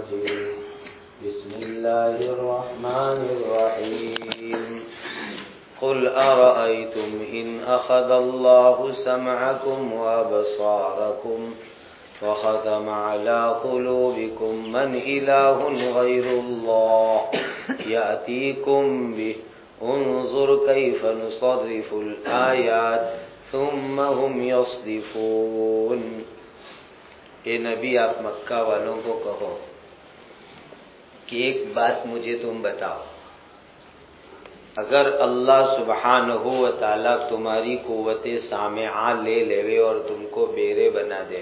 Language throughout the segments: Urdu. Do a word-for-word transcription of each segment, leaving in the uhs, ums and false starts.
الرجيم بسم الله الرحمن الرحيم قل أرأيتم إن أخذ الله سمعكم وأبصاركم وختم على قلوبكم من إله غير الله يأتيكم به انظر كيف نصرف الآيات ثم هم يصدفون۔ اے نبی آپ مکہ والوں کو کہو کہ ایک بات مجھے تم بتاؤ، اگر اللہ سبحانہ و تعالی تمہاری قوت سامعہ لے لے اور تم کو بیرے بنا دے،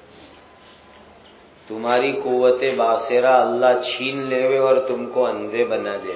تمہاری قوت باصرہ اللہ چھین لے اور تم کو اندھے بنا دے،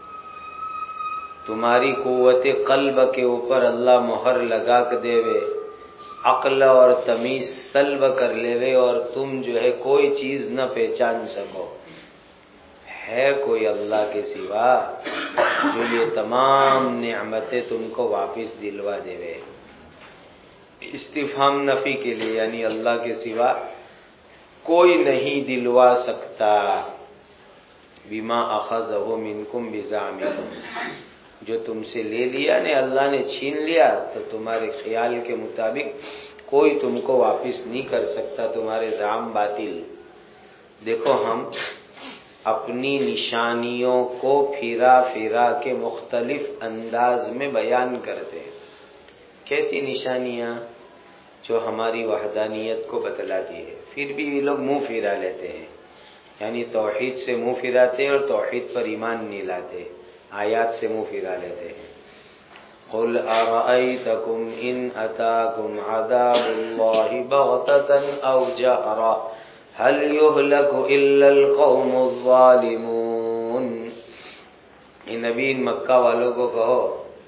تمہاری قوت قلب کے اوپر اللہ مہر لگا کے دے، عقل اور تمیز سلب کر لے اور تم جو ہے کوئی چیز نہ پہچان سکو، ہے کوئی اللہ کے سوا جو یہ تمام نعمتیں تم کو واپس دلوا دے؟ استفہام نفی کے لیے، یعنی اللہ کے سوا کوئی نہیں دلوا سکتا۔ بما اخذہ منکم بزعمکم، جو تم سے لے لیا نے اللہ نے چھین لیا تو تمہارے خیال کے مطابق کوئی تم کو واپس نہیں کر سکتا، تمہارے زعم باطل۔ دیکھو ہم اپنی نشانیوں کو پھرا پھرا کے مختلف انداز میں بیان کرتے ہیں۔ کیسی نشانیاں؟ جو ہماری وحدانیت کو بتلاتی ہے، پھر بھی یہ لوگ منہ پھرا لیتے ہیں، یعنی توحید سے منہ پھراتے ہیں اور توحید پر ایمان نہیں لاتے، آیات سے منہ پھرا لیتے ہیں۔ قل ارأیتکم ان اتاکم عذاب اللہ بغتة او جہرا هل يهلك الا القوم الظالمون۔ یہ نبی ان مکہ والوں کو کہو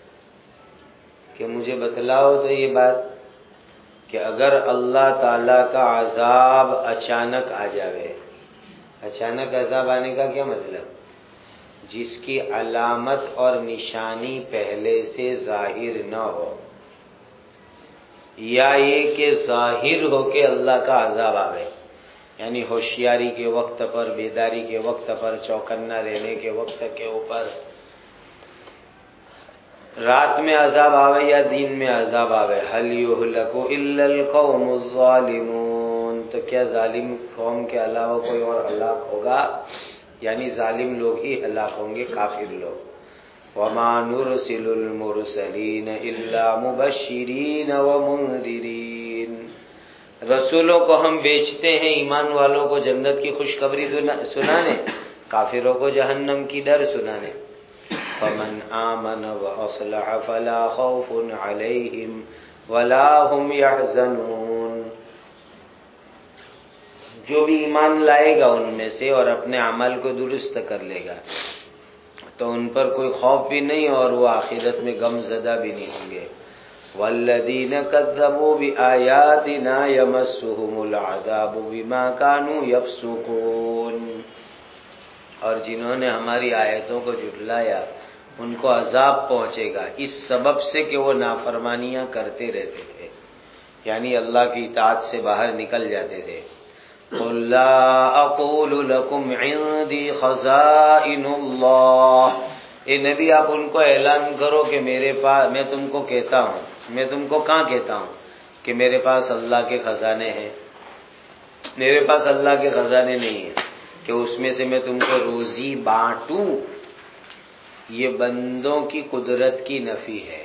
کہ مجھے بتلاؤ تو یہ بات کہ اگر اللہ تعالی کا عذاب اچانک آ جاوے، اچانک عذاب آنے کا کیا مطلب؟ جس کی علامت اور نشانی پہلے سے ظاہر نہ ہو، یا یہ کہ ظاہر ہو کہ اللہ کا عذاب آوے، یعنی ہوشیاری کے وقت پر، بیداری کے وقت پر، چوکنا رہنے کے وقت کے اوپر، رات میں عذاب آوے یا دن میں عذاب آوے۔ هل يهلك الا القوم الظالمون، تو کیا ظالم قوم کے علاوہ کوئی اور ہلاک ہوگا؟ یعنی ظالم لوگ ہی ہلاک ہوں گے، کافر لوگ۔ وما نرسل المرسلین الا مبشرین ومنذرین، رسولوں کو ہم بیچتے ہیں ایمان والوں کو جنت کی خوشخبری سنانے، کافروں کو جہنم کی ڈر سنانے۔ فمن آمن واصلح فلا خوف علیہم ولا هم يحزنون، جو بھی ایمان لائے گا ان میں سے اور اپنے عمل کو درست کر لے گا تو ان پر کوئی خوف بھی نہیں اور وہ آخرت میں غم زدہ بھی نہیں ہوں گے۔ والذین کذبوا بآیاتنا یمسهم العذاب بما كانوا یفسقون، اور جنہوں نے ہماری آیتوں کو جھٹلایا ان کو عذاب پہنچے گا اس سبب سے کہ وہ نافرمانیاں کرتے رہتے تھے، یعنی اللہ کی اطاعت سے باہر نکل جاتے تھے۔ قل لا اقول لكم عندي خزائن اللہ، اے نبی آپ ان کو اعلان کرو کہ میرے پاس، میں تم کو کہتا ہوں، میں تم کو کہاں کہتا ہوں کہ میرے پاس اللہ کے خزانے ہیں؟ میرے پاس اللہ کے خزانے نہیں ہیں کہ اس میں سے میں تم کو روزی بانٹوں۔ یہ بندوں کی قدرت کی نفی ہے،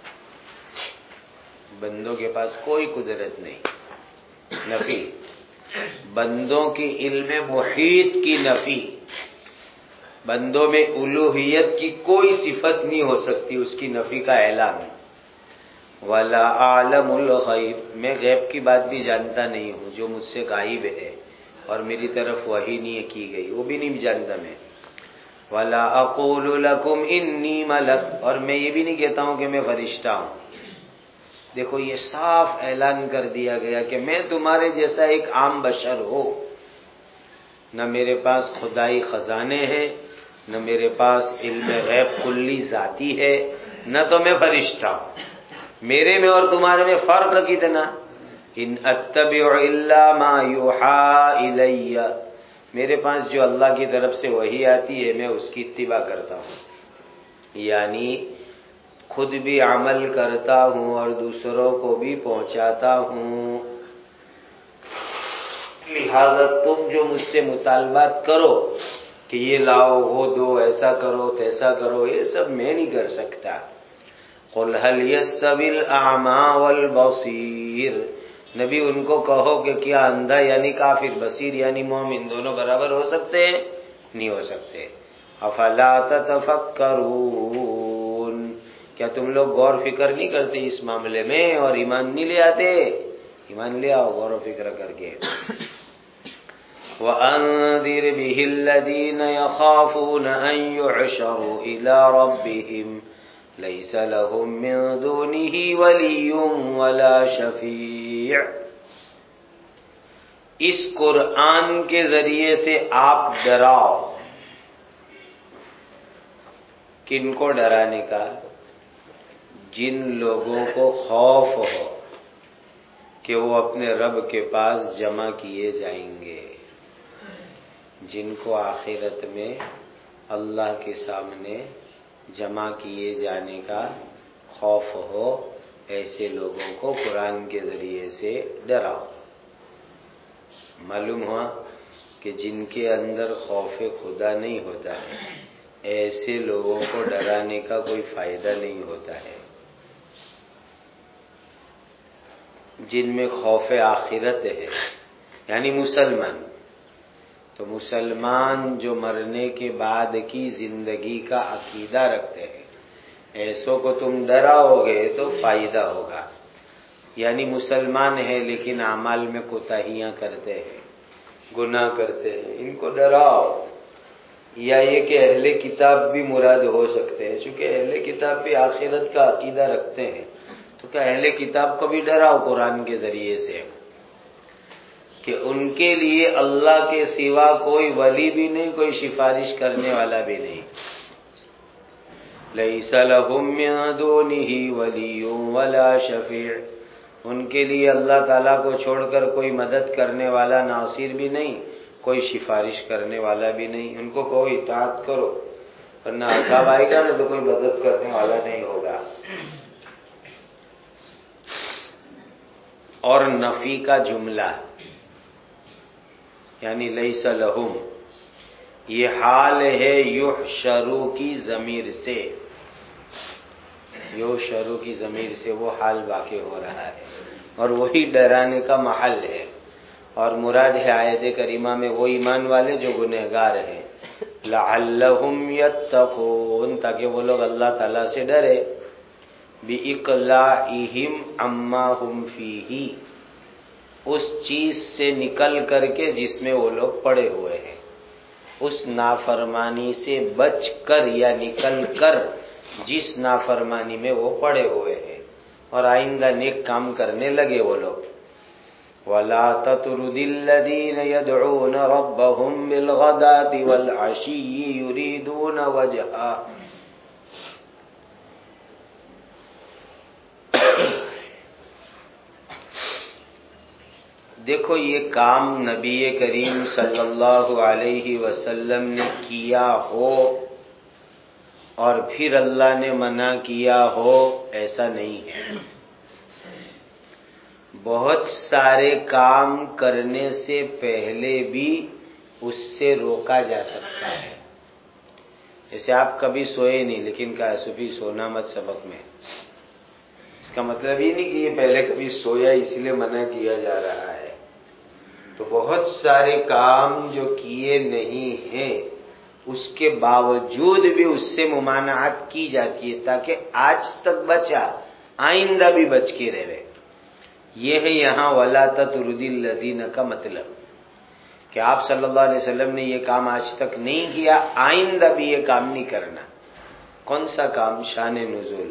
بندوں کے پاس کوئی قدرت نہیں، نفی۔ بندوں کی علم محیط کی نفی، بندوں میں الوہیت کی کوئی صفت نہیں ہو سکتی، اس کی نفی کا اعلان۔ وَلَا أَعْلَمُ الْغَيْبَ، میں غیب کی بات بھی جانتا نہیں ہوں، جو مجھ سے غائب ہے اور میری طرف وحی نہیں کی گئی وہ بھی نہیں جانتا میں۔ وَلَا أَقُولُ لَكُمْ إِنِّي مَلَكٌ، اور میں یہ بھی نہیں کہتا ہوں کہ میں فرشتہ ہوں۔ دیکھو یہ صاف اعلان کر دیا گیا کہ میں تمہارے جیسا ایک عام بشر ہوں، نہ میرے پاس خدائی خزانے ہیں، نہ میرے پاس علم غیب کلی ذاتی ہے، نہ تو میں فرشتہ ہوں۔ میرے میں اور تمہارے میں فرق کتنا؟ ان اتبع الا ما یوحى الی، میرے پاس جو اللہ کی طرف سے وحی آتی ہے میں اس کی اتباع کرتا ہوں، یعنی خود بھی عمل کرتا ہوں اور دوسروں کو بھی پہنچاتا ہوں۔ لہذا تم جو مجھ سے مطالبات کرو کہ یہ لاؤ وہ دو، ایسا کرو تیسا کرو، یہ سب میں نہیں کر سکتا۔ قل هل يستوي الاعمى والبصير، نبی ان کو کہو کہ کیا اندھا یعنی کافر، بصیر یعنی مومن دونوں برابر ہو سکتے ہیں؟ نہیں ہو سکتے۔ افلا تتفکرون، کیا تم لوگ غور فکر نہیں کرتے اس معاملے میں اور ایمان نہیں لے آتے؟ ایمان لے آؤ غور و فکر کر کے۔ وَأَنذِرْ بِهِ الَّذِينَ يَخَافُونَ أَن يُحْشَرُوا إِلَى رَبِّهِمْ لَيْسَ لَهُم مِّن دُونِهِ وَلِيٌّ وَلَا شَفِيعٌ۔ اس قرآن کے ذریعے سے آپ ڈراؤ۔ کن کو ڈرانے کا؟ جن لوگوں کو خوف ہو کہ وہ اپنے رب کے پاس جمع کیے جائیں گے، جن کو آخرت میں اللہ کے سامنے جمع کیے جانے کا خوف ہو، ایسے لوگوں کو قرآن کے ذریعے سے ڈراؤ۔ معلوم ہوا کہ جن کے اندر خوف خدا نہیں ہوتا ہے، ایسے لوگوں کو ڈرانے کا کوئی فائدہ نہیں ہوتا ہے۔ جن میں خوف آخرت ہے یعنی مسلمان، تو مسلمان جو مرنے کے بعد کی زندگی کا عقیدہ رکھتے ہیں، ایسوں کو تم ڈراؤ گے تو فائدہ ہوگا۔ یعنی مسلمان ہے لیکن اعمال میں کوتاہیاں کرتے ہیں، گناہ کرتے ہیں، ان کو ڈراؤ۔ یا یہ کہ اہل کتاب بھی مراد ہو سکتے ہیں، چونکہ اہل کتاب بھی آخرت کا عقیدہ رکھتے ہیں، تو کیا اہل کتاب کو بھی ڈراؤ قرآن کے ذریعے سے کہ ان کے لیے اللہ کے سوا کوئی ولی بھی نہیں، کوئی سفارش کرنے والا بھی نہیں۔ لَيْسَ لَهُم مِّن دُونِهِ وَلِيٌّ وَلَا شَفِيعٌ، ان کے لیے اللہ تعالیٰ کو چھوڑ کر کوئی مدد کرنے والا ناصر بھی نہیں، کوئی سفارش کرنے والا بھی نہیں۔ ان کو کہو اطاعت کرو، ورنہ عذاب آئے گا نا تو کوئی مدد کرنے والا نہیں ہوگا۔ اور نفی کا جملہ یعنی لیس لہم، یہ حال ہے یحشرو کی ضمیر سے، یحشرو کی ضمیر سے وہ حال واقع ہو رہا ہے اور وہی ڈرانے کا محل ہے، اور مراد ہے آیت کریمہ میں وہ ایمان والے جو گنہگار ہیں، لعلہم یتقون، تاکہ وہ لوگ اللہ تعالیٰ سے ڈرے، بِإِقْلَاعِهِمْ عَمَّا هُمْ فِيهِ، اس چیز سے نکل کر کے جس میں وہ لوگ پڑے ہوئے ہیں، اس نافرمانی سے بچ کر یا نکل کر جس نافرمانی میں وہ پڑے ہوئے ہیں، اور آئندہ نیک کام کرنے لگے وہ لوگ۔ وَلَا تَطْرُدِ الَّذِينَ يَدْعُونَ رَبَّهُمْ بِالْغَدَاةِ وَالْعَشِيِّ يُرِيدُونَ وَجْهَهُ، دیکھو یہ کام نبی کریم صلی اللہ علیہ وسلم نے کیا ہو اور پھر اللہ نے منع کیا ہو، ایسا نہیں ہے۔ بہت سارے کام کرنے سے پہلے بھی اس سے روکا جا سکتا ہے۔ جیسے آپ کبھی سوئے نہیں لیکن کہا صبح سونا مت سبق میں، اس کا مطلب یہ نہیں کہ یہ پہلے کبھی سویا اس لیے منع کیا جا رہا ہے۔ تو بہت سارے کام جو کیے نہیں ہیں اس کے باوجود بھی اس سے ممانعت کی جاتی ہے تاکہ آج تک بچا، آئندہ بھی بچ کے رہے۔ یہ ہے یہاں وَلَا تَطْرُدِ الَّذِينَ کا مطلب کہ آپ صلی اللہ علیہ وسلم نے یہ کام آج تک نہیں کیا، آئندہ بھی یہ کام نہیں کرنا۔ کون سا کام؟ شان نزول۔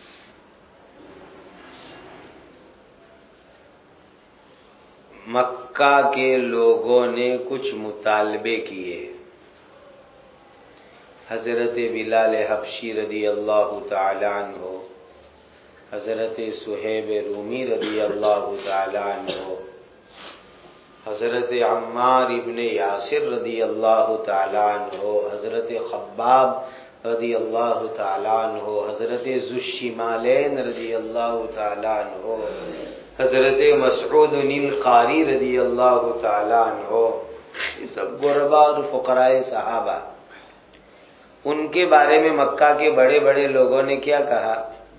مکہ کے لوگوں نے کچھ مطالبے کیے، حضرت بلال حبشی رضی اللہ تعالی عنہ، حضرت صہیب رومی رضی اللہ تعالی عنہ، حضرت عمار ابن یاسر رضی اللہ تعالیٰ عنہ، حضرت خباب رضی اللہ تعالیٰ عنہ، حضرت ذو الشمالین رضی اللہ تعالیٰ عنہ، حضرت مسعود القاری رضی اللہ تعالیٰ عنہ، یہ سب غربا اور فقراء صحابہ. ان کے بارے میں مکہ کے بڑے بڑے لوگوں نے کیا کہا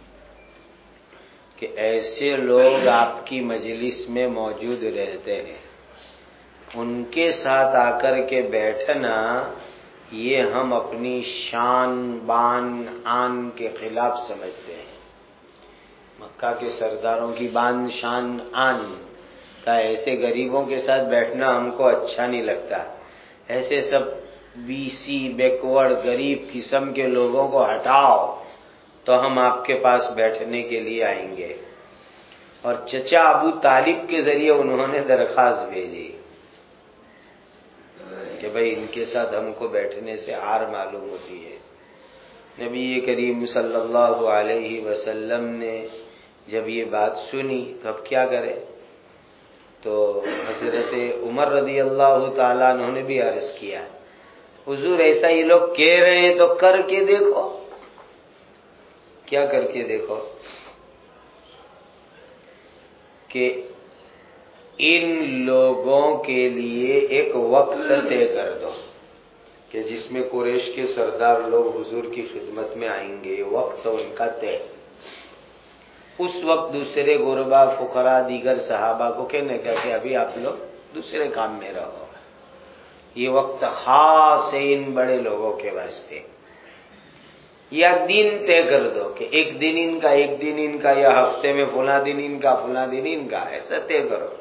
کہ ایسے لوگ آپ کی مجلس میں موجود رہتے ہیں، ان کے ساتھ آ کر کے بیٹھنا یہ ہم اپنی شان بان آن کے خلاف سمجھتے ہیں. مکہ کے سرداروں کی بان شان آن کا ایسے غریبوں کے ساتھ بیٹھنا ہم کو اچھا نہیں لگتا. ایسے سب بی سی بیکورڈ غریب قسم کے لوگوں کو ہٹاؤ تو ہم آپ کے پاس بیٹھنے کے لیے آئیں گے. اور چچا ابو طالب کے ذریعے انہوں نے درخواست بھیجی کہ بھئی ان کے ساتھ ہم کو بیٹھنے سے عار معلوم ہوتی ہے. نبی کریم صلی اللہ علیہ وسلم نے جب یہ بات سنی تو اب کیا کرے؟ تو حضرت عمر رضی اللہ تعالیٰ عنہ نے بھی عرض کیا، حضور ایسا یہ لوگ کہہ رہے ہیں تو کر کے دیکھو. کیا کر کے دیکھو؟ کہ ان لوگوں کے لیے ایک وقت طے کر دو کہ جس میں قریش کے سردار لوگ حضور کی خدمت میں آئیں گے، وقت ان کا طے. اس وقت دوسرے غربا فقراء دیگر صحابہ کو کہنے کا کہ ابھی آپ لوگ دوسرے کام میں رہو، یہ وقت خاص ہے ان بڑے لوگوں کے واسطے. یا دن طے کر دو کہ ایک دن ان کا ایک دن ان کا، یا ہفتے میں فلاں دن ان کا فلاں دن ان کا، ایسا طے کرو.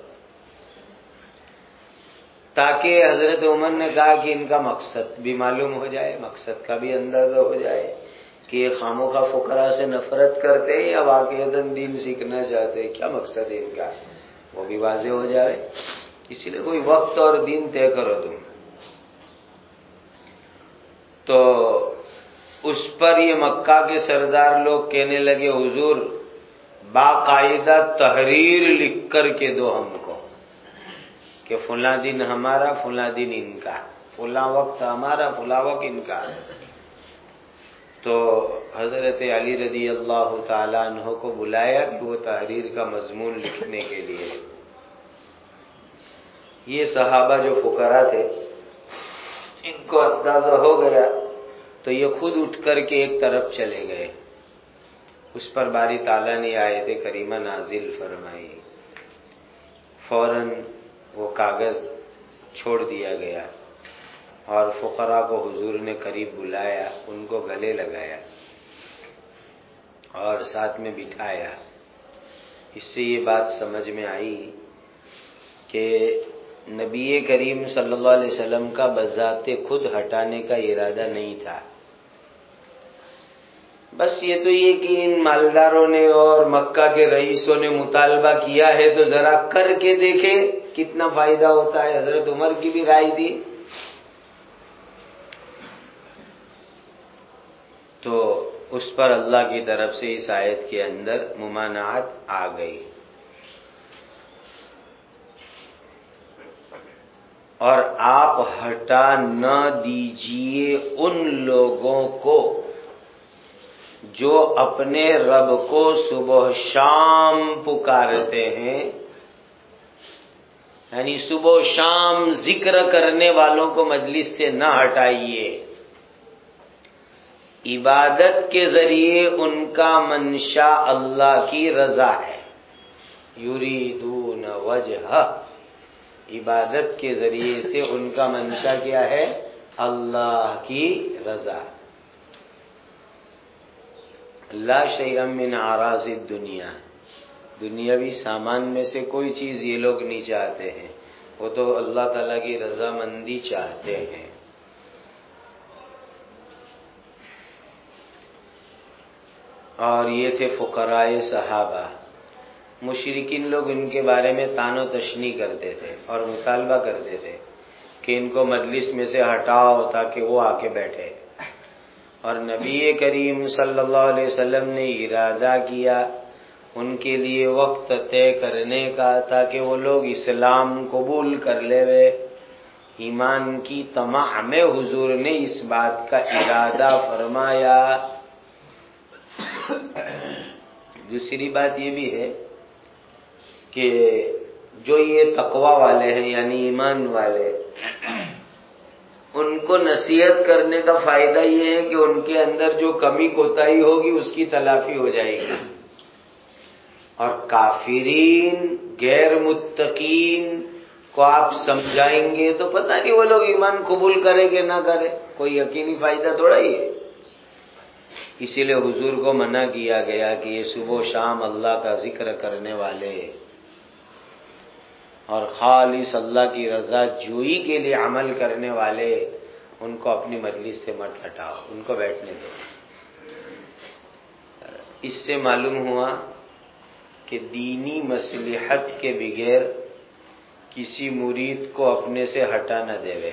تاکہ حضرت عمر نے کہا کہ ان کا مقصد بھی معلوم ہو جائے، مقصد کا بھی اندازہ ہو جائے کہ یہ خاموخواہ فقراء سے نفرت کرتے ہیں یا واقعتاً دین سیکھنا چاہتے ہیں، کیا مقصد ہے ان کا، وہ بھی واضح ہو جائے. اسی لیے کوئی وقت اور دن طے کرو تم. تو اس پر یہ مکہ کے سردار لوگ کہنے لگے حضور باقاعدہ تحریر لکھ کر کے دو ہم کو کہ فلاں دن ہمارا فلاں دن ان کا، فلاں وقت ہمارا فلاں وقت ان کا. تو حضرت علی رضی اللہ تعالیٰ عنہ کو بلایا کہ وہ تحریر کا مضمون لکھنے کے لیے. یہ صحابہ جو فقراء تھے ان کو اندازہ ہو گیا تو یہ خود اٹھ کر کے ایک طرف چلے گئے. اس پر باری تعالیٰ نے آیت کریمہ نازل فرمائی. فوراً وہ کاغذ چھوڑ دیا گیا اور فقراء کو حضور نے قریب بلایا، ان کو گلے لگایا اور ساتھ میں بٹھایا. اس سے یہ بات سمجھ میں آئی کہ نبی کریم صلی اللہ علیہ وسلم کا بذات خود ہٹانے کا ارادہ نہیں تھا. بس یہ تو یہ کہ ان مالداروں نے اور مکہ کے رئیسوں نے مطالبہ کیا ہے تو ذرا کر کے دیکھیں کتنا فائدہ ہوتا ہے. حضرت عمر کی بھی رائے تھی. تو اس پر اللہ کی طرف سے اس آیت کے اندر ممانعت آ گئی. اور آپ ہٹا نہ دیجیے ان لوگوں کو جو اپنے رب کو صبح شام پکارتے ہیں، یعنی صبح شام ذکر کرنے والوں کو مجلس سے نہ ہٹائیے. عبادت کے ذریعے ان کا منشا اللہ کی رضا ہے. یریدون وجہہ، عبادت کے ذریعے سے ان کا منشا کیا ہے؟ اللہ کی رضا. لا شیء من اعراض الدنیا، دنیاوی سامان میں سے کوئی چیز یہ لوگ نہیں چاہتے ہیں، وہ تو اللہ تعالیٰ کی رضامندی چاہتے ہیں. اور یہ تھے فقراء صحابہ. مشرکین لوگ ان کے بارے میں تان و تشنیع کرتے تھے اور مطالبہ کرتے تھے کہ ان کو مجلس میں سے ہٹاؤ تاکہ وہ آ کے بیٹھے. اور نبی کریم صلی اللہ علیہ وسلم نے ارادہ کیا ان کے لیے وقت طے کرنے کا تاکہ وہ لوگ اسلام قبول کر لے وے۔ ایمان کی طمع میں حضور نے اس بات کا ارادہ فرمایا۔ دوسری بات یہ بھی ہے کہ جو یہ تقوی والے ہیں یعنی ایمان والے، ان کو نصیحت کرنے کا فائدہ یہ ہے کہ ان کے اندر جو کمی کوتاہی ہوگی اس کی تلافی ہو جائے گی، اور کافرین غیر متقین کو آپ سمجھائیں گے تو پتہ نہیں وہ لوگ ایمان قبول کریں کہ نہ کریں، کوئی یقینی فائدہ تھوڑا ہی ہے۔ اسی لیے حضور کو منع کیا گیا کہ یہ صبح و شام اللہ کا ذکر کرنے والے اور خالص اللہ کی رضا جوئی کے لیے عمل کرنے والے، ان کو اپنی مجلس سے مت ہٹاؤ، ان کو بیٹھنے دو۔ اس سے معلوم ہوا کہ دینی مصلحت کے بغیر کسی مرید کو اپنے سے ہٹا نہ دیوے،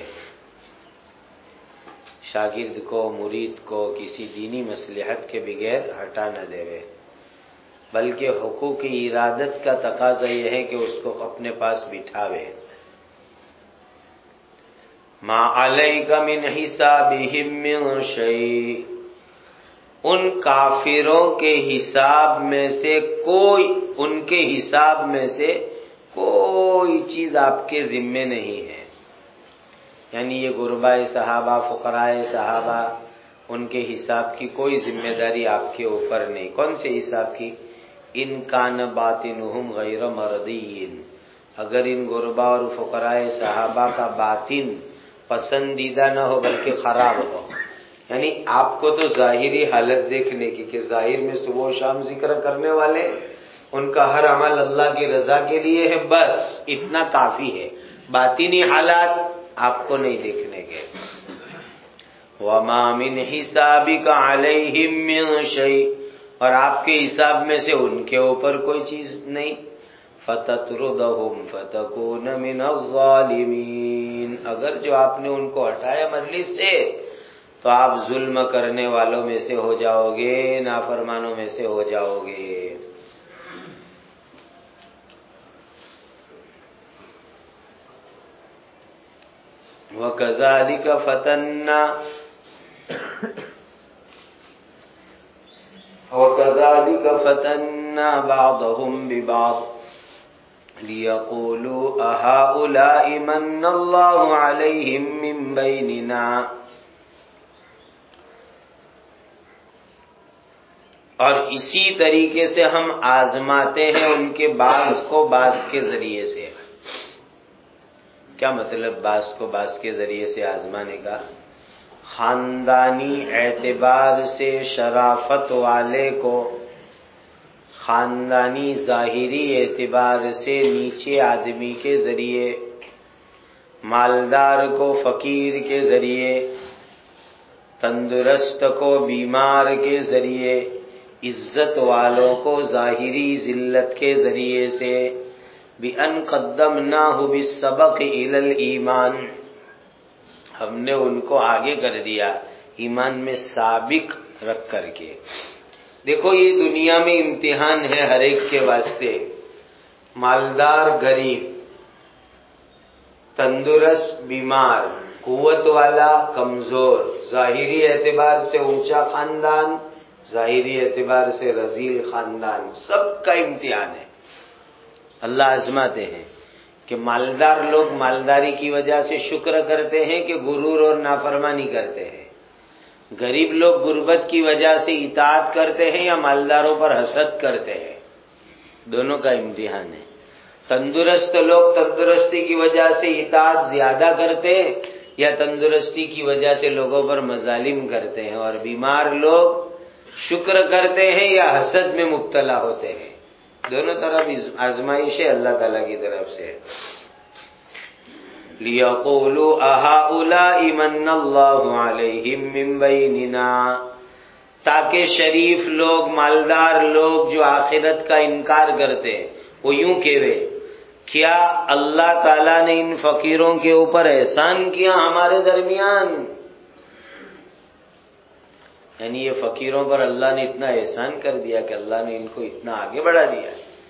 شاگرد کو مرید کو کسی دینی مصلحت کے بغیر ہٹا نہ دیوے، بلکہ حقوق ارادت کا تقاضا یہ ہے کہ اس کو اپنے پاس بٹھاوے۔ ما علیک من حسابہم من شیء، ان کافروں کے حساب میں سے کوئی ان کے حساب میں سے کوئی چیز آپ کے ذمے نہیں ہے، یعنی یہ غرباء صحابہ، فقراء صحابہ، ان کے حساب کی کوئی ذمہ داری آپ کے اوپر نہیں۔ کون سے حساب کی؟ ان کان باطنہم غیر مرضی، اگر ان غرباء اور فقراء صحابہ کا باطن پسندیدہ نہ ہو بلکہ خراب ہو، یعنی آپ کو تو ظاہری حالت دیکھنے کی کہ ظاہر میں صبح و شام ذکر کرنے والے، ان کا ہر عمل اللہ کی رضا کے لیے ہے، بس اتنا کافی ہے، باطنی حالات آپ کو نہیں دیکھنے کے۔ وَمَا مِنْ حِسَابِكَ عَلَيْهِمْ مِنْ شَيْءٍ، اور آپ کے حساب میں سے ان کے اوپر کوئی چیز نہیں۔ فَتَطْرُدَهُمْ فَتَكُونَ مِنَ الظَّالِمِينَ، اگر جو آپ نے ان کو ہٹایا مجلس سے تو آپ ظلم کرنے والوں میں سے ہو جاؤ گے، نافرمانوں میں سے ہو جاؤ گے۔ وَكَذَلِكَ فَتَنَّا وَكَذَلِكَ فَتَنَّا بَعْضَهُمْ بِبَعْضٍ لِيَقُولُوا أَهَؤُلَاءِ مَنَّ اللَّهُ عَلَيْهِمْ مِنْ بَيْنِنَا، اور اسی طریقے سے ہم آزماتے ہیں ان کے بعض کو بعض کے ذریعے سے۔ کیا مطلب بعض کو بعض کے ذریعے سے آزمانے کا؟ خاندانی اعتبار سے شرافت والے کو خاندانی ظاہری اعتبار سے نیچے آدمی کے ذریعے، مالدار کو فقیر کے ذریعے، تندرست کو بیمار کے ذریعے، عزت والوں کو ظاہری ذلت کے ذریعے سے، بِأَنْ قَدَّمْنَاهُ بِالسَّبَقِ إِلَى الْإِيمَانِ، ہم نے ان کو آگے کر دیا ایمان میں سابق رکھ کر کے۔ دیکھو یہ دنیا میں امتحان ہے ہر ایک کے واسطے، مالدار غریب، تندرست بیمار، قوت والا کمزور، ظاہری اعتبار سے اونچا خاندان، ظاہری اعتبار سے رذیل خاندان، سب کا امتحان ہے۔ اللہ آزماتے ہیں کہ مالدار لوگ مالداری کی وجہ سے شکر کرتے ہیں کہ غرور اور نافرمانی کرتے ہیں، غریب لوگ غربت کی وجہ سے اطاعت کرتے ہیں یا مالداروں پر حسد کرتے ہیں، دونوں کا امتحان ہے۔ تندرست لوگ تندرستی کی وجہ سے اطاعت زیادہ کرتے ہیں یا تندرستی کی وجہ سے لوگوں پر مظالم کرتے ہیں، اور بیمار لوگ شکر کرتے ہیں یا حسد میں مبتلا ہوتے ہیں، دونوں طرف آزمائش ہے اللہ تعالیٰ کی طرف سے۔ لِيَقُولُوا أَهَؤُلَاءِ مَنَّ اللَّهُ عَلَيْهِمْ مِنْ بَيْنِنَا، تاکہ شریف لوگ، مالدار لوگ جو آخرت کا انکار کرتے وہ یوں کہوے، کیا اللہ تعالیٰ نے ان فقیروں کے اوپر احسان کیا ہمارے درمیان؟ یعنی یہ فقیروں پر اللہ نے اتنا احسان کر دیا کہ اللہ نے ان کو اتنا آگے بڑھا دیا،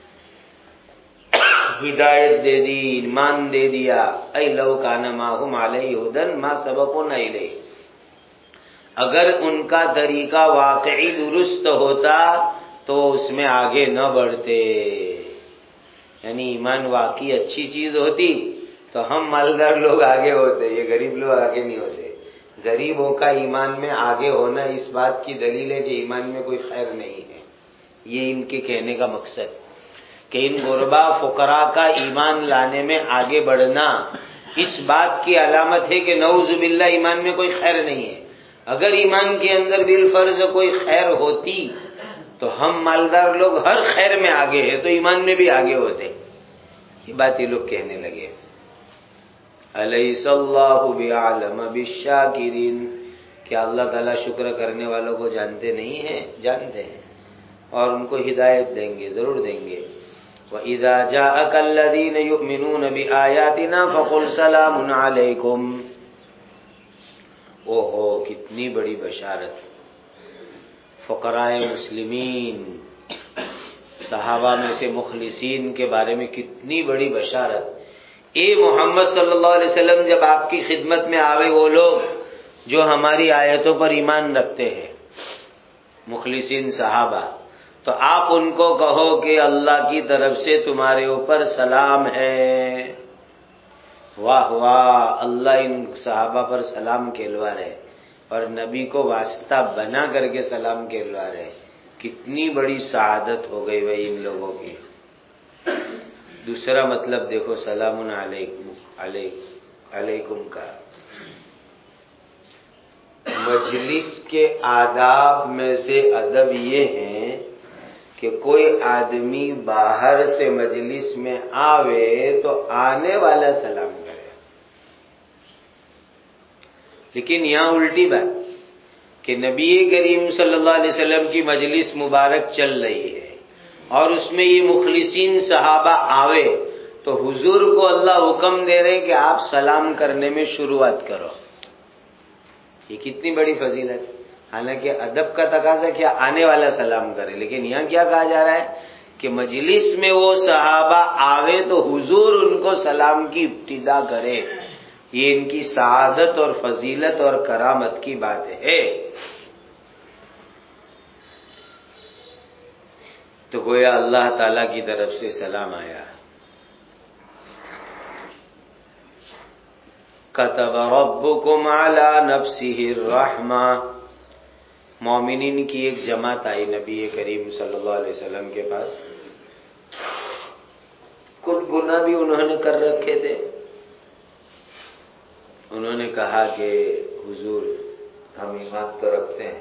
ہدایت دے دی، ایمان دے دیا۔ اے لو کان ماہم علیہ ہدن ما سبقونا الیہ، اگر ان کا طریقہ واقعی درست ہوتا تو اس میں آگے نہ بڑھتے۔ یعنی ایمان واقعی اچھی چیز ہوتی تو ہم مالدار لوگ آگے ہوتے، یہ غریب لوگ آگے نہیں ہوتے۔ غریبوں کا ایمان میں آگے ہونا اس بات کی دلیل ہے کہ ایمان میں کوئی خیر نہیں ہے، یہ ان کے کہنے کا مقصد کہ ان غربا فقراء کا ایمان لانے میں آگے بڑھنا اس بات کی علامت ہے کہ نعوذ باللہ ایمان میں کوئی خیر نہیں ہے۔ اگر ایمان کے اندر بالفرض کوئی خیر ہوتی تو ہم مالدار لوگ ہر خیر میں آگے ہیں تو ایمان میں بھی آگے ہوتے، یہ بات یہ لوگ کہنے لگے۔ الیس اللہ بعالم بالشاکرین، کیا اللہ تعالیٰ شکر کرنے والوں کو جانتے نہیں ہیں؟ جانتے ہیں، اور ان کو ہدایت دیں گے، ضرور دیں گے۔ وَإِذَا جَاءَكَ الَّذِينَ يُؤْمِنُونَ بِآيَاتِنَا فَقُلْ سَلَامٌ عَلَيْكُمْ۔ او ہو کتنی بڑی بشارت، فقراء مسلمین صحابہ میں سے مخلصین کے بارے میں کتنی بڑی بشارت۔ اے محمد صلی اللہ علیہ وسلم، جب آپ کی خدمت میں آوے وہ لوگ جو ہماری آیتوں پر ایمان رکھتے ہیں، مخلصین صحابہ، تو آپ ان کو کہو کہ اللہ کی طرف سے تمہارے اوپر سلام ہے۔ واہ واہ، اللہ ان صحابہ پر سلام کہلوا رہے اور نبی کو واسطہ بنا کر کے سلام کہلوا رہے، کتنی بڑی سعادت ہو گئی بھائی ان لوگوں کی۔ دوسرا مطلب دیکھو سلام علیکم علیکم کا، مجلس کے آداب میں سے ادب یہ ہیں کہ کوئی آدمی باہر سے مجلس میں آوے تو آنے والا سلام کرے، لیکن یہاں الٹی بات کہ نبی کریم صلی اللہ علیہ وسلم کی مجلس مبارک چل رہی ہے اور اس میں یہ مخلصین صحابہ آوے تو حضور کو اللہ حکم دے رہے ہیں کہ آپ سلام کرنے میں شروعات کرو۔ یہ کتنی بڑی فضیلت، حالانکہ ادب کا تقاضا کیا آنے والا سلام کرے، لیکن یہاں کیا کہا جا رہا ہے کہ مجلس میں وہ صحابہ آوے تو حضور ان کو سلام کی ابتدا کرے۔ یہ ان کی سعادت اور فضیلت اور کرامت کی بات ہے۔ تو گویا اللہ تعالی کی طرف سے سلام آیا۔ کتب ربکم علی نفسہ الرحمہ، مومنین کی ایک جماعت آئی نبی کریم صلی اللہ علیہ وسلم کے پاس، کچھ گناہ بھی انہوں نے کر رکھے تھے۔ انہوں نے کہا کہ حضور ہم ایمان تو رکھتے ہیں،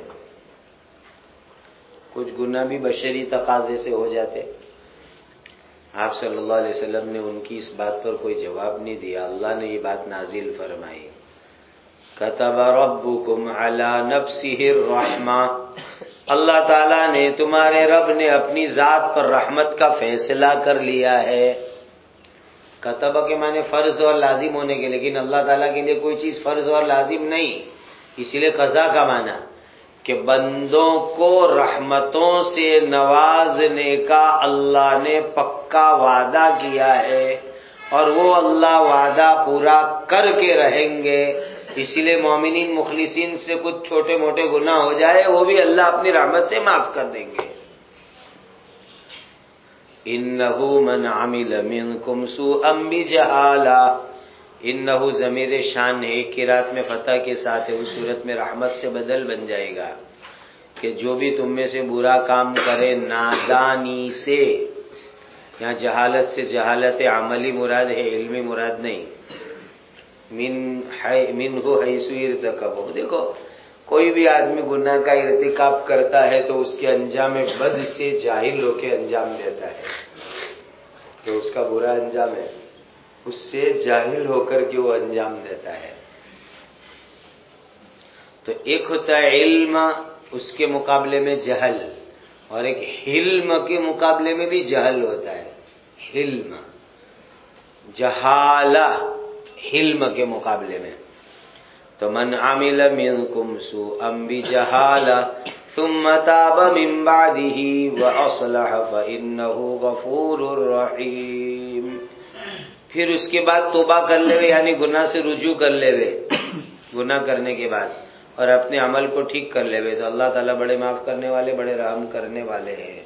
کچھ گناہ بھی بشری تقاضے سے ہو جاتے۔ آپ صلی اللہ علیہ وسلم نے ان کی اس بات پر کوئی جواب نہیں دیا۔ اللہ نے یہ بات نازل فرمائی، کتب ربکم علی نفسہ الرحمہ، اللہ تعالیٰ نے، تمہارے رب نے اپنی ذات پر رحمت کا فیصلہ کر لیا ہے۔ کتب کے معنی فرض اور لازم ہونے کے، لیکن اللہ تعالیٰ کے لیے کوئی چیز فرض اور لازم نہیں، اسی لیے قضا کا معنی کہ بندوں کو رحمتوں سے نوازنے کا اللہ نے پکا وعدہ کیا ہے اور وہ اللہ وعدہ پورا کر کے رہیں گے۔ اسی لیے مومنین مخلصین سے کچھ چھوٹے موٹے گناہ ہو جائے وہ بھی اللہ اپنی رحمت سے معاف کر دیں گے۔ انہ من عمل منکم سوءا بجہالہ، انہ ضمیر شان ہے، قرات میں فتح کے ساتھ ہے، اس صورت میں رحمت سے بدل بن جائے گا کہ جو بھی تم میں سے برا کام کرے نادانی سے، یہاں جہالت سے جہالت عملی مراد ہے، علمی مراد نہیں۔ من منہ حیث ارتکبہ، دیکھو کوئی بھی آدمی گناہ کا ارتکاب کرتا ہے تو اس کے انجام بد سے جاہل ہو کے انجام دیتا ہے، کہ اس کا برا انجام ہے اس سے جاہل ہو کر کے وہ انجام دیتا ہے۔ تو ایک ہوتا ہے علم، اس کے مقابلے میں جہل، اور ایک حلم کے مقابلے میں بھی جہل ہوتا ہے، حلم، جہالہ حلم کے مقابلے میں۔ تو من عمل منکم سوءا بجہالہ ثم تاب من بعدہ واصلح فانہ غفور رحیم. پھر اس کے بعد توبہ کر لے وے یعنی گناہ سے رجوع کر لے وے گناہ کرنے کے بعد اور اپنے عمل کو ٹھیک کر لے وے تو اللہ تعالیٰ بڑے معاف کرنے والے بڑے رحم کرنے والے ہیں.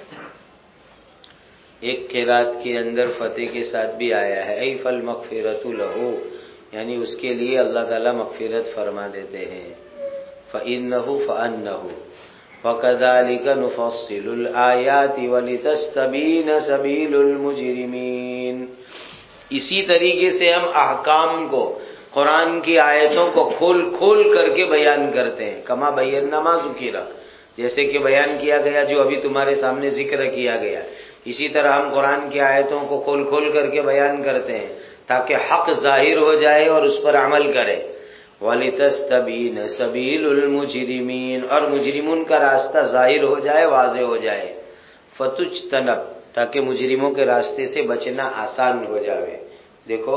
ایک قرات کے اندر فتح کے ساتھ بھی آیا ہے ای فالمغفرۃ لہ یعنی اس کے لیے اللہ تعالیٰ مغفرت فرما دیتے ہیں. فإنہ فأنہ وَكَذَلِكَ نُفَصِّلُ الْآيَاتِ وَلِتَسْتَبِينَ سَبِيلُ الْمُجْرِمِينَ. اسی طریقے سے ہم احکام کو قرآن کی آیتوں کو کھول کھول کر کے بیان کرتے ہیں. کما بینا ما ذکر جیسے کہ بیان کیا گیا جو ابھی تمہارے سامنے ذکر کیا گیا اسی طرح ہم قرآن کی آیتوں کو کھول کھول کر کے بیان کرتے ہیں تاکہ حق ظاہر ہو جائے اور اس پر عمل کرے. وَلِتَسْتَبِينَ سَبِيلُ الْمُجْرِمِينَ اور مجرمون کا راستہ ظاہر ہو جائے واضح ہو جائے. فَتُجْتَنَبْ تاکہ مجرموں کے راستے سے بچنا آسان ہو جائے. دیکھو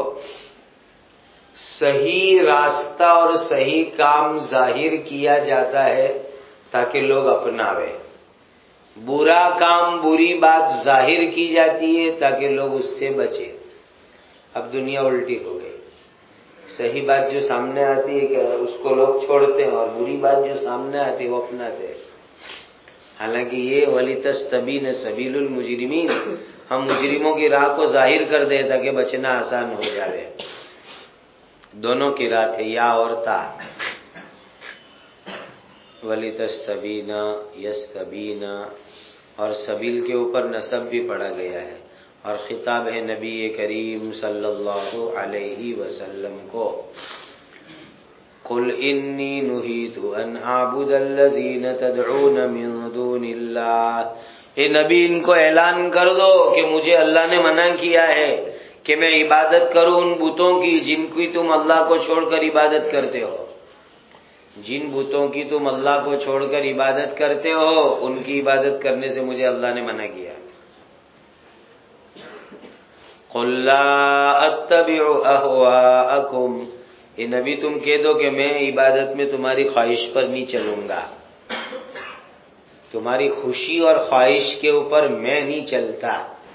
صحیح راستہ اور صحیح کام ظاہر کیا جاتا ہے تاکہ لوگ اپناویں. برا کام بری بات ظاہر کی جاتی ہے تاکہ لوگ اس سے بچیں. اب دنیا الٹی ہو گئی. صحیح بات جو سامنے آتی ہے کہ اس کو لوگ چھوڑتے ہیں اور بری بات جو سامنے آتی ہے وہ اپناتے ہیں. حالانکہ یہ وَلِتَسْتَبِينَ سَبِيلُ الْمُجْرِمِينَ ہم مجرموں کی راہ کو ظاہر کر دیں تاکہ بچنا آسان ہو جائے. دونوں کی راہ ہے یا اور تا. وَلِتَسْتَبِينَ يَسْتَبِينَ اور سبیل کے اوپر نصب بھی پڑھا گیا ہے اور خطاب ہے نبی کریم صلی اللہ علیہ وسلم کو. قُلْ إِنِّي نُهِيتُ أَنْ أَعْبُدَ الَّذِينَ تَدْعُونَ مِن دُونِ اللَّهِ. اے نبی ان کو اعلان کر دو کہ مجھے اللہ نے منع کیا ہے کہ میں عبادت کروں ان بتوں کی جن کی تم اللہ کو چھوڑ کر عبادت کرتے ہو. جن بتوں کی تم اللہ کو چھوڑ کر عبادت کرتے ہو ان کی عبادت کرنے سے مجھے اللہ نے منع کیا. قُلْ لَا أَتَّبِعُ أَهْوَاءَكُمْ اے نبی تم کہہ دو کہ میں عبادت میں تمہاری خواہش پر نہیں چلوں گا. تمہاری خوشی اور خواہش کے اوپر میں نہیں چلتا.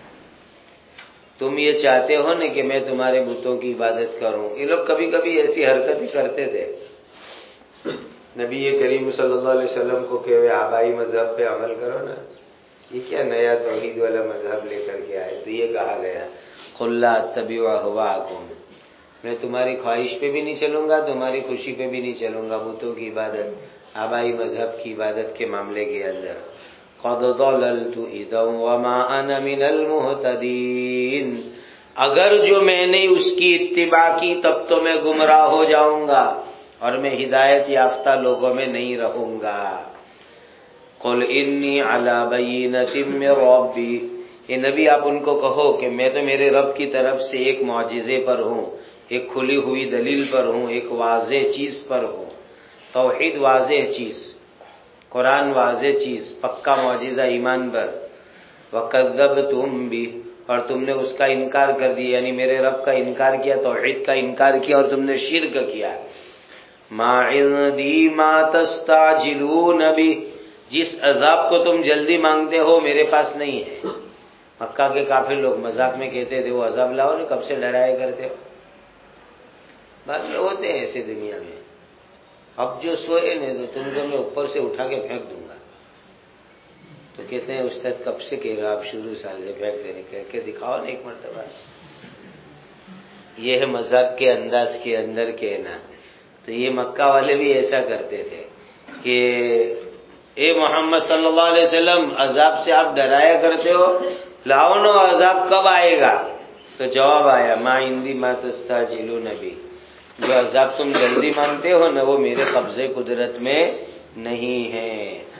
تم یہ چاہتے ہو نا کہ میں تمہارے بتوں کی عبادت کروں. یہ لوگ کبھی کبھی ایسی حرکتیں کرتے تھے. نبی کریم صلی اللہ علیہ وسلم کو کہ آبائی مذہب پہ عمل کرو نا. یہ کیا نیا توحید والا مذہب لے کر کے آئے. تو یہ کہا گیا قُلْ لَا أَتَّبِعُ أَهْوَاءَكُمْ میں تمہاری خواہش پہ بھی نہیں چلوں گا تمہاری خوشی پہ بھی نہیں چلوں گا. بتوں کی عبادت آبائی مذہب کی عبادت کے معاملے کے اندر. قَدْ ضَلَلْتُ إِذًا وَمَا أَنَا مِنَ الْمُهْتَدِينَ اگر جو میں نے اس کی اتباع کی تب تو میں گمراہ ہو جاؤں گا اور میں ہدایت یافتہ لوگوں میں نہیں رہوں گا. قُلْ إِنِّي عَلَى بَيِّنَةٍ مِّن رَّبِّي اے نبی آپ ان کو کہو کہ میں تو میرے رب کی طرف سے ایک معجزے پر ہوں ایک کھلی ہوئی دلیل پر ہوں ایک واضح چیز پر ہوں. توحید واضح چیز قرآن واضح چیز پکا معجزہ ایمان پر. وَكَذَّبْتُمْ بِهِ اور تم نے اس کا انکار کر دیا یعنی میرے رب کا انکار کیا توحید کا انکار کیا اور تم نے شرک کیا. مَا عِندِي مَا تَسْتَعْجِلُونَ بِهِ جس عذاب کو تم جلدی مانگتے ہو میرے پاس نہیں ہے. مکہ کے کافر لوگ مذاق میں کہتے تھے وہ عذاب لاؤ نا کب سے ڈرایا کرتے ہو. بعض لوگ ہوتے ہیں ایسے دنیا میں. اب جو سوئے نہیں تو تم کو میں اوپر سے اٹھا کے پھینک دوں گا. تو کہتے ہیں استاد کب سے کہے گا آپ شروع سال سے پھینک دینے کہہ کے دکھاؤ نا ایک مرتبہ. یہ ہے مذاق کے انداز کے اندر کہنا. تو یہ مکہ والے بھی ایسا کرتے تھے کہ اے محمد صلی اللہ علیہ وسلم عذاب سے آپ ڈرایا کرتے ہو لاؤ نا عذاب کب آئے گا. تو جواب آیا ما عندی ما تستعجلون بی جو عذاب تم جلدی مانگتے ہو نا وہ میرے قبضے قدرت میں نہیں ہے.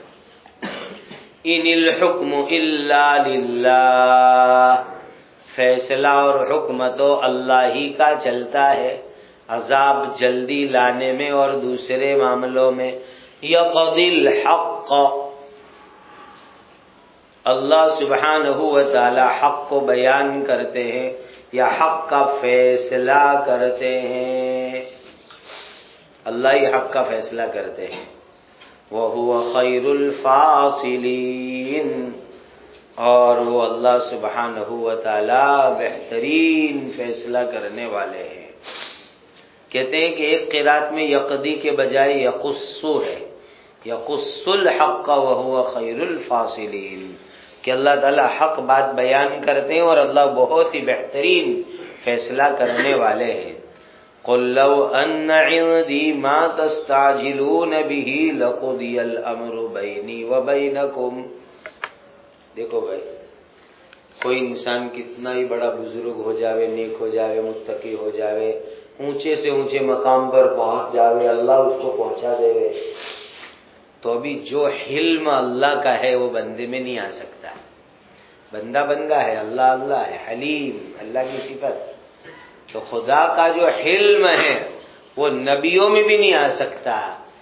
ان الحکم الا للہ فیصلہ اور حکم تو اللہ ہی کا چلتا ہے عذاب جلدی لانے میں اور دوسرے معاملوں میں. یقضی الحق اللہ سبحانہ و تعالی حق کو بیان کرتے ہیں یا حق کا فیصلہ کرتے ہیں. اللہ ہی حق کا فیصلہ کرتے ہیں۔ وَهُوَ خَيْرُ الْفَاصِلِينَ، اور وہ اللہ سبحانہ و تعالی بہترین فیصلہ کرنے والے ہیں۔ کہتے ہیں کہ ایک قرات میں یقضی کے بجائے یقص ہے، یقص الحق وهو خیر الفاصلین، کہ اللہ تعالی حق بات بیان کرتے ہیں اور اللہ بہت ہی بہترین فیصلہ کرنے والے ہیں۔ قل لو ان عندي ما تستعجلون به لقضي الامر بيني وبينكم۔ دیکھو بھائی، کوئی انسان کتنا ہی بڑا بزرگ ہو جاوے، نیک ہو جاوے، متقی ہو جاوے، اونچے سے اونچے مقام پر پہنچ جاوے، اللہ اس کو پہنچا دے، تو ابھی جو حلم اللہ کا ہے وہ بندے میں نہیں آ سکتا۔ بندہ بندہ ہے، اللہ اللہ ہے، حلیم اللہ کی صفت۔ تو خدا کا جو حلم ہے وہ نبیوں میں بھی نہیں آ سکتا،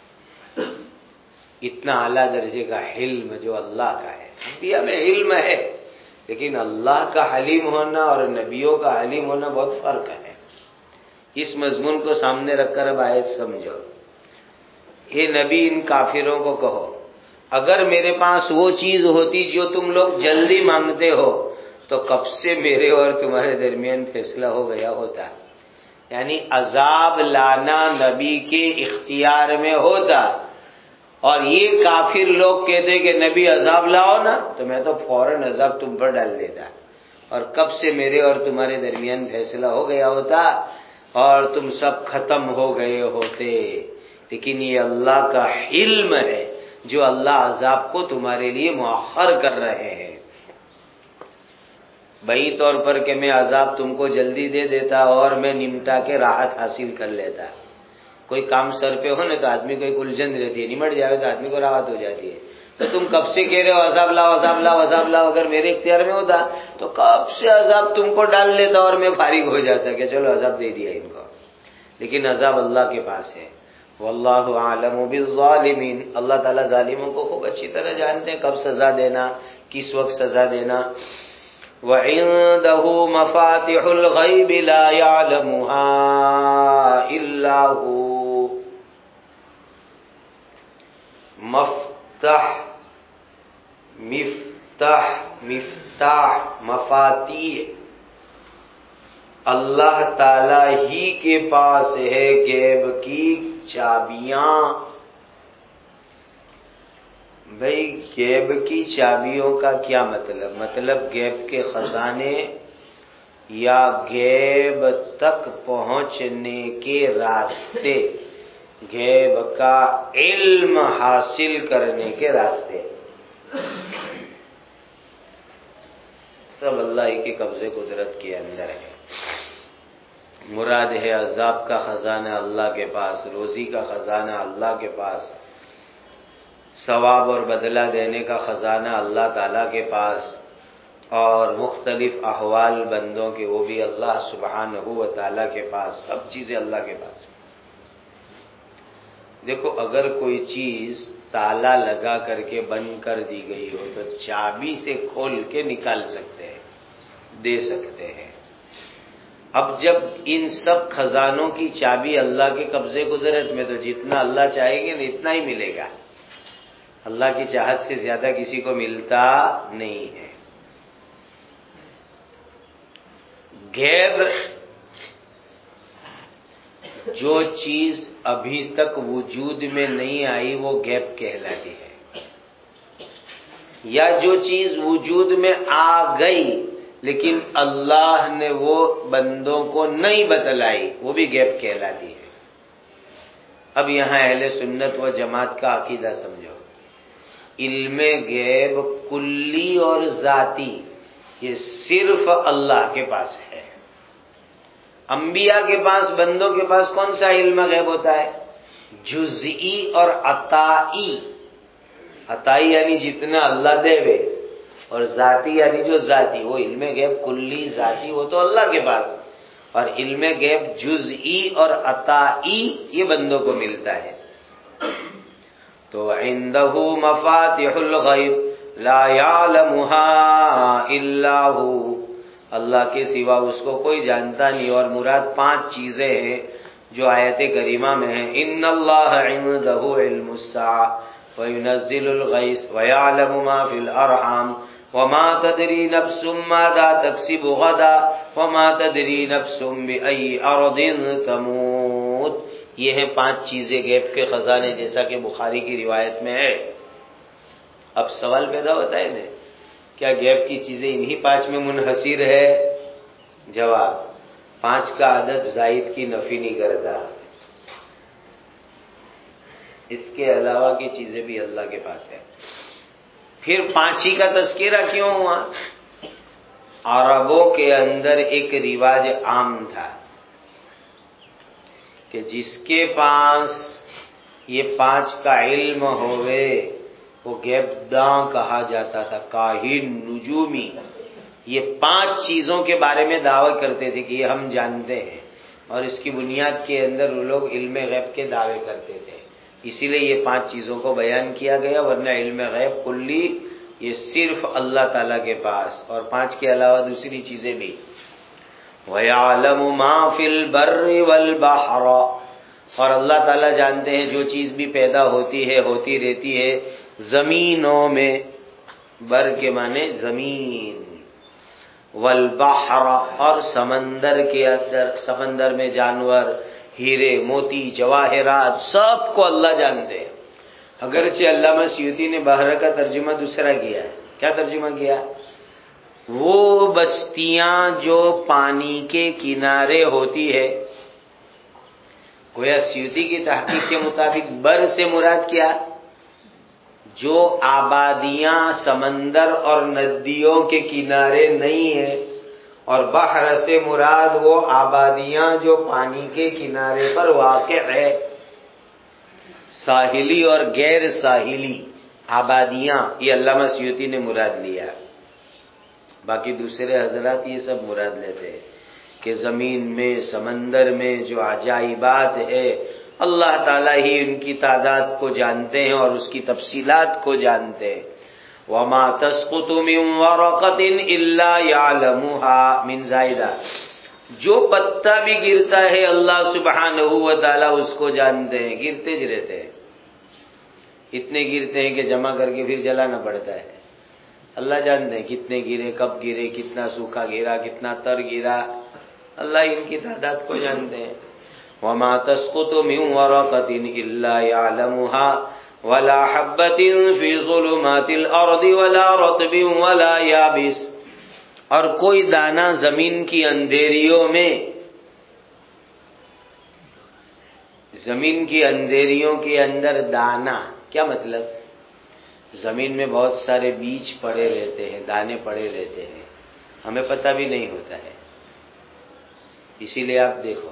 اتنا اعلیٰ درجے کا حلم جو اللہ کا ہے۔ انبیاء میں علم ہے، لیکن اللہ کا حلیم ہونا اور نبیوں کا حلیم ہونا بہت فرق ہے۔ اس مضمون کو سامنے رکھ کر اب آیت سمجھو۔ اے نبی، ان کافروں کو کہو، اگر میرے پاس وہ چیز ہوتی جو تم لوگ جلدی مانگتے ہو تو کب سے میرے اور تمہارے درمیان فیصلہ ہو گیا ہوتا۔ یعنی عذاب لانا نبی کے اختیار میں ہوتا، اور یہ کافر لوگ کہتے کہ نبی عذاب لاؤ نا، تو میں تو فوراً عذاب تم پر ڈال دیتا، اور کب سے میرے اور تمہارے درمیان فیصلہ ہو گیا ہوتا اور تم سب ختم ہو گئے ہوتے۔ لیکن یہ اللہ کا علم ہے جو اللہ عذاب کو تمہارے لیے مؤخر کر رہے ہیں۔ بئی طور پر کہ میں عذاب تم کو جلدی دے دیتا اور میں نمٹا کے راحت حاصل کر لیتا۔ کوئی کام سر پہ ہو نا تو آدمی کو ایک الجھن رہتی ہے، نمٹ جائے تو آدمی کو راحت ہو جاتی ہے۔ تو تم کب سے کہہ رہے ہو عذاب لاؤ عذاب لاؤ عذاب لاؤ، اگر میرے اختیار میں ہوتا تو کب سے عذاب تم کو ڈال لیتا اور میں فارغ ہو جاتا کہ چلو عذاب دے دیا ان کو۔ لیکن عذاب اللہ کے پاس ہے۔ واللہ اعلم بالظالمین، اللہ تعالیٰ ظالموں کو خوب اچھی طرح جانتے ہیں، کب سزا دینا، کس وقت سزا دینا۔ وعنده مفاتح الغیب لا يعلمها الا هو، مفتح مفتاح مفتاح مفاتیح، اللہ تعالی ہی کے پاس ہے غیب کی چابیاں۔ بھئی غیب کی چابیوں کا کیا مطلب؟ مطلب غیب کے خزانے یا غیب تک پہنچنے کے راستے، غیب کا علم حاصل کرنے کے راستے، سب اللہ ہی کے قبضے قدرت کے اندر ہے۔ مراد ہے عذاب کا خزانہ اللہ کے پاس، روزی کا خزانہ اللہ کے پاس، ثواب اور بدلہ دینے کا خزانہ اللہ تعالیٰ کے پاس، اور مختلف احوال بندوں کے وہ بھی اللہ سبحانہ و تعالیٰ کے پاس، سب چیزیں اللہ کے پاس۔ دیکھو اگر کوئی چیز تالا لگا کر کے بند کر دی گئی ہو تو چابی سے کھول کے نکال سکتے ہیں، دے سکتے ہیں۔ اب جب ان سب خزانوں کی چابی اللہ کے قبضے قدرت میں، تو جتنا اللہ چاہیں گے اتنا ہی ملے گا، اللہ کی چاہت سے زیادہ کسی کو ملتا نہیں ہے۔ غیب جو چیز ابھی تک وجود میں نہیں آئی وہ غیب کہلاتی ہے، یا جو چیز وجود میں آ گئی لیکن اللہ نے وہ بندوں کو نہیں بتلائی وہ بھی غیب کہلاتی ہے۔ اب یہاں اہل سنت و جماعت کا عقیدہ سمجھو، علم غیب کلی اور ذاتی یہ صرف اللہ کے پاس ہے۔ انبیاء کے پاس، بندوں کے پاس کون سا علم غیب ہوتا ہے؟ جزئی اور عطائی۔ عطائی یعنی جتنا اللہ دے وے، اور ذاتی یعنی جو ذاتی، وہ علم غیب کلی ذاتی وہ تو اللہ کے پاس، اور علم غیب جزئی اور عطائی یہ بندوں کو ملتا ہے۔ تو عنده مفاتح الغیب لا يعلمها الا هو، اللہ کے سوا اس کو کوئی جانتا نہیں، اور مراد پانچ چیزیں ہیں جو آیت کریمہ میں ہے ان اللہ عندہ علم الساعۃ وینزل الغیث ویعلم ما فی الارحام وما تدری نفس ماذا تکسب غدا وما تدری نفس بأی ارض تموت. یہ ہیں پانچ چیزیں غیب کے خزانے، جیسا کہ بخاری کی روایت میں ہے. اب سوال پیدا ہوتا ہے نا، کیا غیب کی چیزیں انہی پانچ میں منحصر ہے؟ جواب، پانچ کا عدد زائد کی نفی نہیں کرتا، اس کے علاوہ کی چیزیں بھی اللہ کے پاس ہے. پھر پانچ ہی کا تذکرہ کیوں ہوا؟ عربوں کے اندر ایک رواج عام تھا کہ جس کے پاس یہ پانچ کا علم ہوئے وہ غیب داں کہا جاتا تھا، کاہن، نجومی. یہ پانچ چیزوں کے بارے میں دعویٰ کرتے تھے کہ یہ ہم جانتے ہیں، اور اس کی بنیاد کے اندر وہ لوگ علم غیب کے دعوے کرتے تھے. اسی لیے یہ پانچ چیزوں کو بیان کیا گیا، ورنہ علم غیب کلی یہ صرف اللہ تعالیٰ کے پاس، اور پانچ کے علاوہ دوسری چیزیں بھی. وَيَعْلَمُ مَا فِي الْبَرِّ وَالْبَحْرِ، اور اللہ تعالیٰ جانتے ہیں جو چیز بھی پیدا ہوتی ہے ہوتی رہتی ہے زمینوں میں، بر کے معنی زمین، والبحر اور سمندر کے اندر، سمندر میں جانور، ہیرے موتی جواہرات، سب کو اللہ جانتے ہیں. اگرچہ علامہ سیوطی نے بحر کا ترجمہ دوسرا کیا ہے. کیا ترجمہ کیا؟ وہ بستیاں جو پانی کے کنارے ہوتی ہے. گویا سیوطی کی تحقیق کے مطابق بر سے مراد کیا؟ جو آبادیاں سمندر اور ندیوں کے کنارے نہیں ہیں، اور بحر سے مراد وہ آبادیاں جو پانی کے کنارے پر واقع ہے. ساحلی اور غیر ساحلی آبادیاں یہ علامہ سیوطی نے مراد لیا. باقی دوسرے حضرات یہ سب مراد لیتے ہیں کہ زمین میں، سمندر میں جو عجائبات ہے اللہ تعالیٰ ہی ان کی تعداد کو جانتے ہیں اور اس کی تفصیلات کو جانتے ہیں. وَمَا تَسْقُطُ مِن وَرَقَةٍ إِلَّا يَعْلَمُهَا من زائدہ، جو پتا بھی گرتا ہے اللہ سبحانہ و تعالیٰ اس کو جانتے ہیں. گرتے ج رہتے ہیں، اتنے گرتے ہیں کہ جمع کر کے پھر جلانا پڑتا ہے. اللہ جانتے ہیں کتنے گرے، کب گرے، کتنا سوکھا گرا، کتنا تر گرا، اللہ ان کی تعداد کو جانتے ہیں. وَمَا تَسْقُطُ مِن وَرَقَةٍ إِلَّا يَعْلَمُهَا وَلَا حَبَّةٍ فِي ظُلُمَاتِ الْأَرْضِ وَلَا رَطْبٍ وَلَا يَابِسٍ، اور کوئی دانہ زمین کی اندھیریوں میں، زمین کی اندھیریوں کے اندر دانہ کیا مطلب؟ زمین میں بہت سارے بیج پڑے رہتے ہیں، دانے پڑے رہتے ہیں، ہمیں پتہ بھی نہیں ہوتا ہے. اسی لیے آپ دیکھو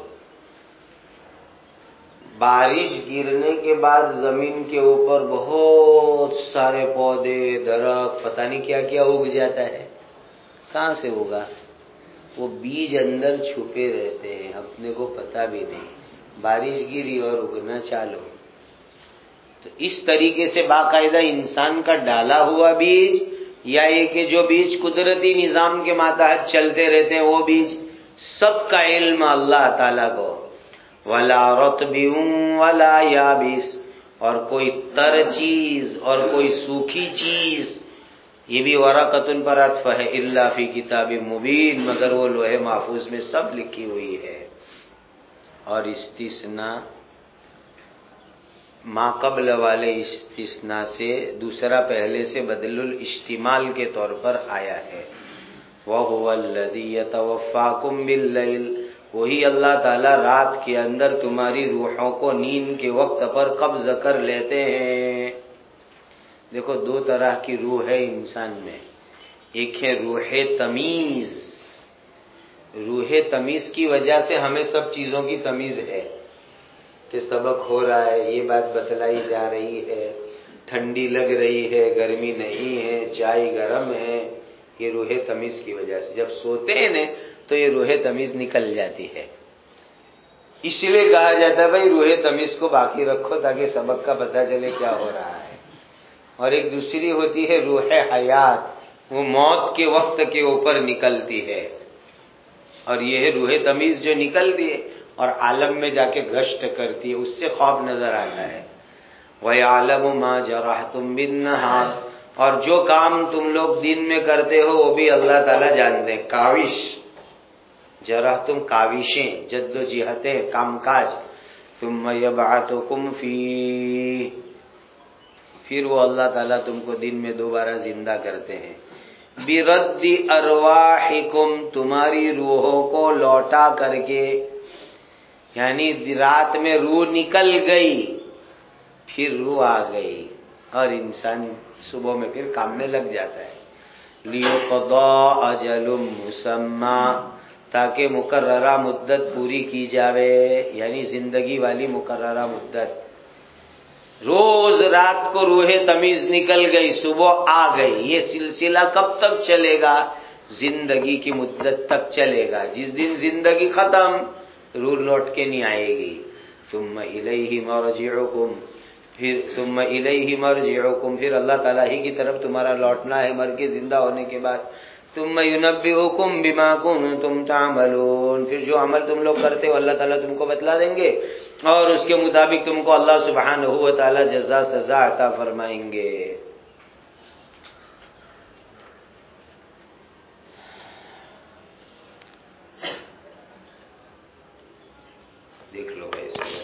بارش گرنے کے بعد زمین کے اوپر بہت سارے پودے، درخت، پتہ نہیں کیا کیا اگ جاتا ہے. کہاں سے ہوگا؟ وہ بیج اندر چھپے رہتے ہیں، اپنے کو پتہ بھی نہیں. بارش گری اور اگنا چالو. تو اس طریقے سے باقاعدہ انسان کا ڈالا ہوا بیج، یا یہ کہ جو بیج قدرتی نظام کے ماتحت چلتے رہتے ہیں وہ بیج، سب کا علم اللہ تعالیٰ کو. وَلَا رَطْبٍ وَلَا يَابِسٍ، اور کوئی تر چیز اور کوئی سوکھی چیز، یہ بھی ورقۃ پر عطف ہے، الا فی کتاب مبین، مگر وہ لوح محفوظ میں سب لکھی ہوئی ہے. اور استثناء ما قبل والے استثناء سے دوسرا پہلے سے بدل الاشتمال کے طور پر آیا ہے. وَهُوَ الَّذِي يَتَوَفَّاكُمْ بِاللَّيْلِ، وہی اللہ تعالیٰ رات کے اندر تمہاری روحوں کو نیند کے وقت پر قبض کر لیتے ہیں. دیکھو دو طرح کی روح ہے انسان میں، ایک ہے روح تمیز. روح تمیز کی وجہ سے ہمیں سب چیزوں کی تمیز ہے کہ سبق ہو رہا ہے، یہ بات بتلائی جا رہی ہے، ٹھنڈی لگ رہی ہے، گرمی نہیں ہے، چائے گرم ہے. یہ روح تمیز کی وجہ سے جب سوتے ہیں نا تو یہ روح تمیز نکل جاتی ہے. اس لیے کہا جاتا ہے بھائی روح تمیز کو باقی رکھو تاکہ سبق کا پتہ چلے کیا ہو رہا ہے. اور ایک دوسری ہوتی ہے روح حیات، وہ موت کے وقت کے اوپر نکلتی ہے. اور یہ ہے روح تمیز جو نکلتی ہے اور عالم میں جا کے گشت کرتی ہے، اس سے خواب نظر آتا ہے۔ وَيَعْلَمُ مَا جَرَحْتُمْ بِالنَّهَارِ، اور جو کام تم لوگ دن میں کرتے ہو وہ بھی اللہ تعالیٰ جانتے ہیں۔ کاوش، جرحتم کاوشیں، جد و جہتیں، کام کاج۔ ثم یبعثکم فیہ، پھر وہ اللہ تعالیٰ تم کو دن میں دوبارہ زندہ کرتے ہیں۔ برد ارواحکم، تمہاری روحوں کو لوٹا کر کے، یعنی رات میں روح نکل گئی پھر روح آ گئی اور انسان صبح میں پھر کام میں لگ جاتا ہے۔ لیقضا اجل مسمی، تاکہ مقررہ مدت پوری کی جاوے، یعنی زندگی والی مقررہ مدت۔ روز رات کو روح تمیز نکل گئی، صبح آ گئی، یہ سلسلہ کب تک چلے گا؟ زندگی کی مدت تک چلے گا۔ جس دن زندگی ختم روح لوٹ کے نہیں آئے گی۔ ثم الیہ مرجعکم، پھر ثم الیہ مرجعکم، پھر اللہ تعالیٰ ہی کی طرف تمہارا لوٹنا ہے مر کے زندہ ہونے کے بعد۔ ثم ینبئکم بما کنتم تعملون، پھر جو عمل تم لوگ کرتے ہو اللہ تعالیٰ تم کو بتلا دیں گے اور اس کے مطابق تم کو اللہ سبحانہ و تعالیٰ جزا سزا عطا فرمائیں گے۔ دیکھ لو بھائی۔